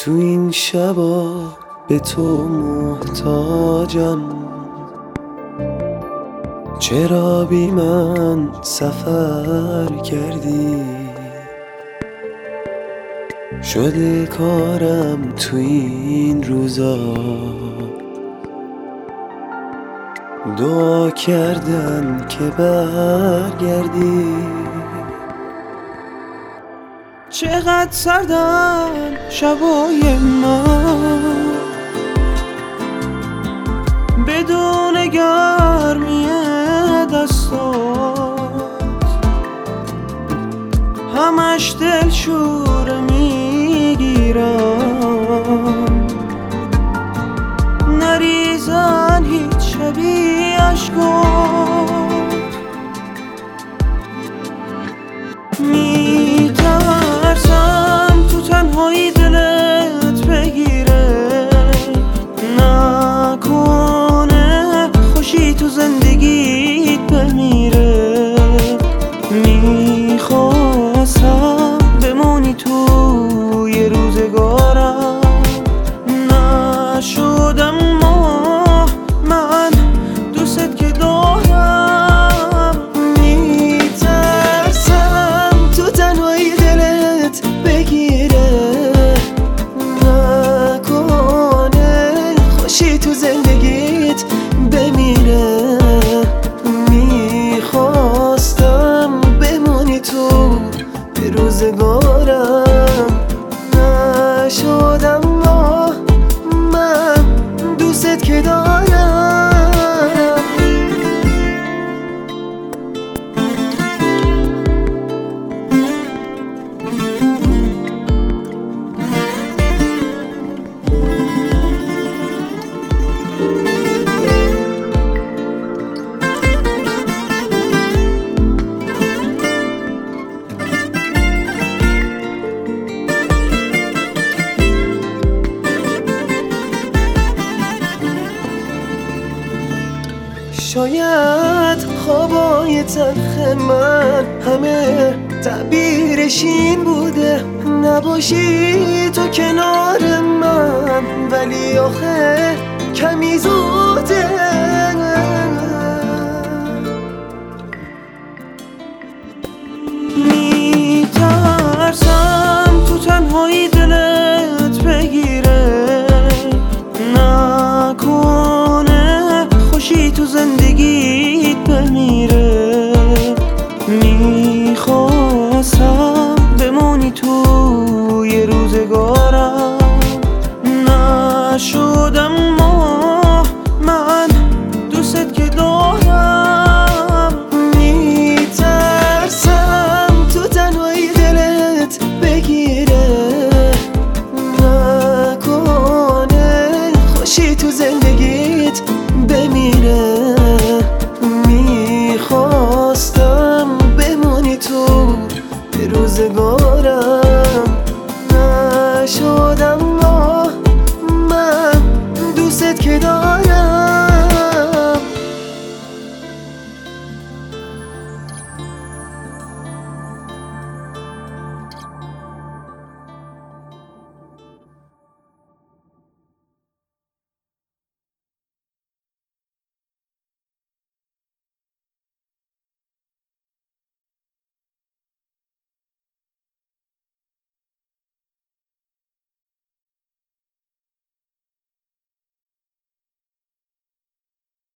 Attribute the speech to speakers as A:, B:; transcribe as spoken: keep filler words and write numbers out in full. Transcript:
A: تو این شبا به تو محتاجم، چرا بی من سفر کردی؟ شده کارم تو این روزا دعا کردن که برگردی.
B: چقدر سردن شبای من بدون گرمی دستات، همش دلشوره میگیرم، نریزن هیچ شبی اشکات. میترسم تو تنهایی دلت بگیره، نکنه خوشی تو زندگیت بمیره. میخواستم بمونی توی روزگارم، نشدم ما من دوست که دارم. میترسم تو تنهایی دلت بگیره، نکنه خوشی تو زندگیت بمیره. میخواستم بمونی تو به روزگارم، نشدم ما من دوست که دارم. شاید خوابای تلخ من همه تعبیرش این بوده، نباشی تو کنار من، ولی آخه کمی زوده. میترسم تو تنهایی دلت بگیره، نکنه خوشی تو زندگیت بمیره. میخواستم بمونی تو